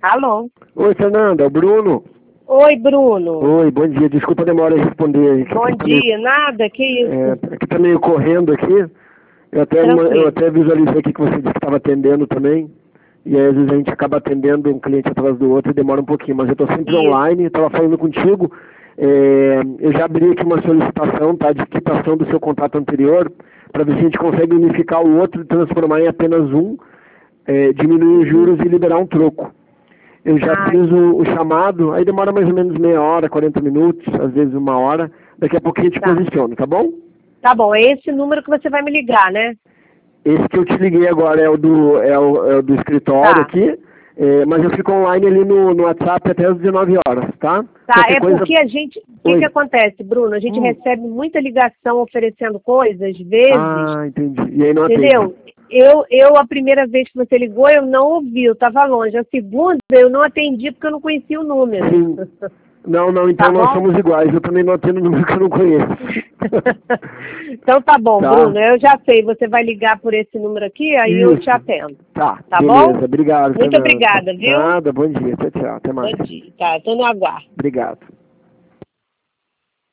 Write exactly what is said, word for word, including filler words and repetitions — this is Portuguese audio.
Alô? Oi, Fernanda, é o Bruno. Oi, Bruno. Oi, bom dia. Desculpa a demora em responder. Bom Aqui tá dia, meio, nada, que isso? é, aqui tá meio correndo aqui. Eu até, uma- eu Tranquilo. até visualizei aqui que você disse que estava atendendo também. E aí, às vezes a gente acaba atendendo um cliente atrás do outro e demora um pouquinho. Mas eu estou sempre Isso. online, estava falando contigo. É, eu já abri aqui uma solicitação, tá, de quitação do seu contrato anterior, para ver se a gente consegue unificar o outro e transformar em apenas um, é, diminuir os juros e liberar um troco. Eu já Ai. fiz o, o chamado, aí demora mais ou menos meia hora, quarenta minutos, às vezes uma hora. Daqui a pouquinho eu te Tá. posiciono, tá bom? Tá bom, é esse número que você vai me ligar, né? Esse que eu te liguei agora é o do, é o, é o do escritório Tá. aqui, é, mas eu fico online ali no, no WhatsApp até as dezenove horas, tá? Tá, Qualquer é coisa... porque a gente... O que, Oi. que acontece, Bruno? A gente Hum. recebe muita ligação oferecendo coisas, às vezes, Ah, entendi. E aí não entendeu? atende. Eu, eu, a primeira vez que você ligou, eu não ouvi, eu estava longe. A segunda, eu não atendi porque eu não conhecia o número. Sim. Não, não, então Tá nós bom? somos iguais. Eu também não atendo número que eu não conheço. Então tá bom, Tá. Bruno, eu já sei, você vai ligar por esse número aqui, aí eu te Isso. atendo. Tá, Tá beleza. bom? Obrigado, Muito Fernanda. obrigada, viu? Nada, bom dia. Tchau, tchau. Até mais. Bom dia. Tá, tô no aguardo. Obrigado.